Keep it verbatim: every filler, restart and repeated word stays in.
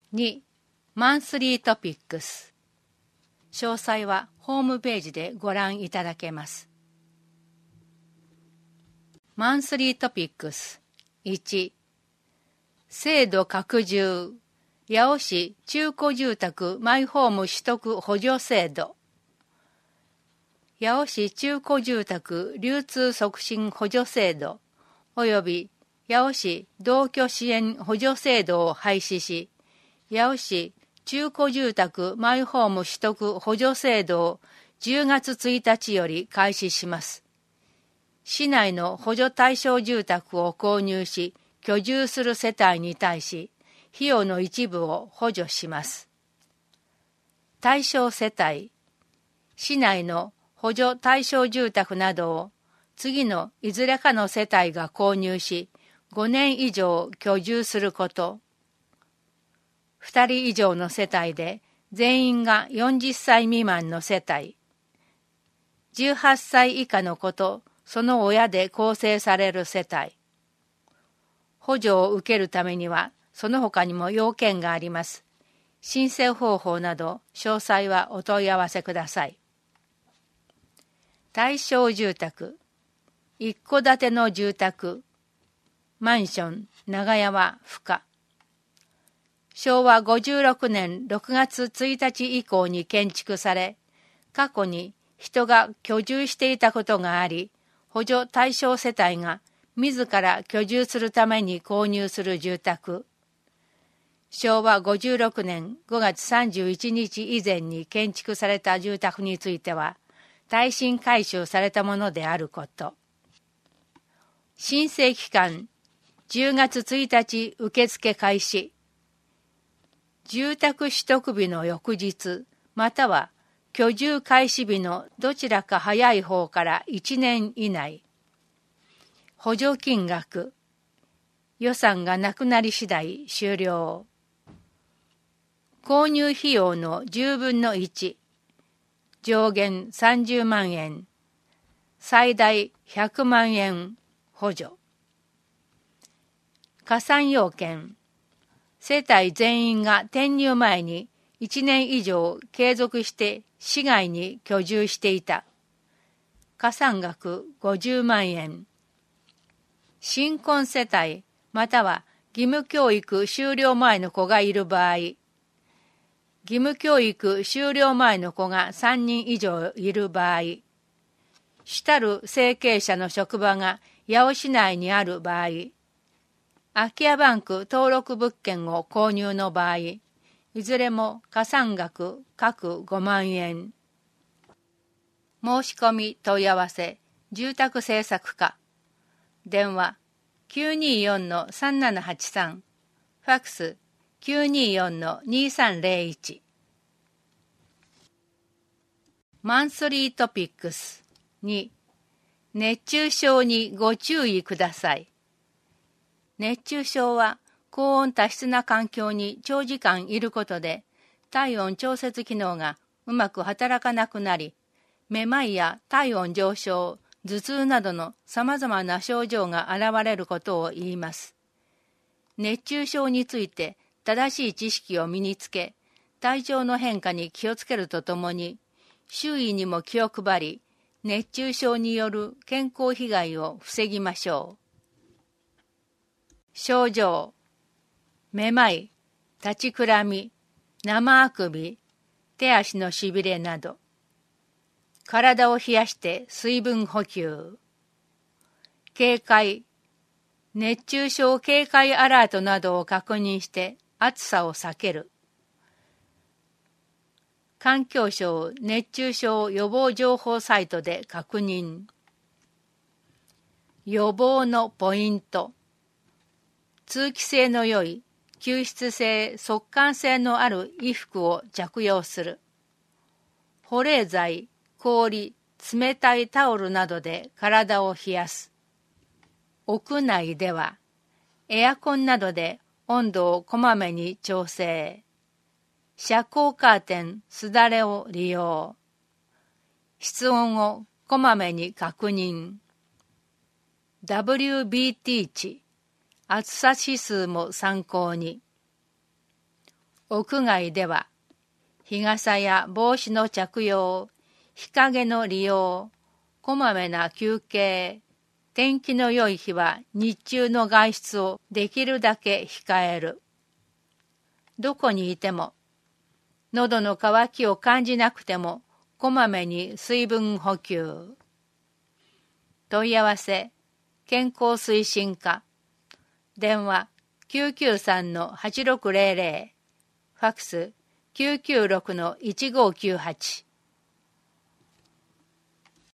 に. マンスリートピックス。詳細はホームページでご覧いただけます。マンスリートピックス。いち. 制度拡充。八尾市中古住宅マイホーム取得補助制度。八尾市中古住宅流通促進補助制度及び八尾市同居支援補助制度を廃止し、八尾市中古住宅マイホーム取得補助制度をじゅうがつついたちより開始します。市内の補助対象住宅を購入し、居住する世帯に対し、費用の一部を補助します。対象世帯、市内の補助対象住宅などを次のいずれかの世帯が購入し、ごねん以上居住すること。ふたり以上の世帯で全員がよんじゅっさい未満の世帯。じゅうはっさい以下の子とその親で構成される世帯。補助を受けるためにはその他にも要件があります。申請方法など詳細はお問い合わせください。対象住宅、一戸建ての住宅、マンション、長屋は不可。しょうわごじゅうろくねんろくがつついたち以降に建築され、過去に人が居住していたことがあり、補助対象世帯が自ら居住するために購入する住宅。しょうわごじゅうろくねんごがつさんじゅういちにち以前に建築された住宅については、耐震改修されたものであること。申請期間、じゅうがつついたち受付開始。住宅取得日の翌日、または居住開始日のどちらか早い方からいちねん以内。補助金額、予算がなくなり次第終了。購入費用のじゅうぶんのいち、上限さんじゅうまんえん、最大ひゃくまんえん補助。加算要件、世帯全員が転入前にいちねん以上継続して市外に居住していた。加算額ごじゅうまんえん。新婚世帯または義務教育終了前の子がいる場合、義務教育終了前の子がさんにん以上いる場合、主たる生計者の職場が八尾市内にある場合、空き家バンク登録物件を購入の場合、いずれも加算額各ごまんえん。申し込み問い合わせ、住宅政策課。電話 きゅうにーよんのさんななはちさん。ファックス きゅうにーよんのにさんぜろいち。マンスリートピックス。に. 熱中症にご注意ください。熱中症は高温多湿な環境に長時間いることで体温調節機能がうまく働かなくなり、めまいや体温上昇、頭痛などのさまざまな症状が現れることを言います。熱中症について正しい知識を身につけ、体調の変化に気をつけるとともに、周囲にも気を配り、熱中症による健康被害を防ぎましょう。症状、めまい、立ちくらみ、生あくび、手足のしびれなど。体を冷やして水分補給。警戒、熱中症警戒アラートなどを確認して暑さを避ける。環境省熱中症予防情報サイトで確認。予防のポイント。通気性の良い、吸湿性、速乾性のある衣服を着用する。保冷剤、氷、冷たいタオルなどで体を冷やす。屋内では、エアコンなどで温度をこまめに調整。遮光カーテン、すだれを利用。室温をこまめに確認。ダブリュービーティー 値、暑さ指数も参考に。 屋外では日傘や帽子の着用、日陰の利用、こまめな休憩、天気の良い日は日中の外出をできるだけ控える。どこにいても、喉の渇きを感じなくても、こまめに水分補給。問い合わせ、健康推進課。電話、きゅうきゅうさんのはちろくゼロゼロ。ファックス、きゅうきゅうろくのいちごきゅうはち。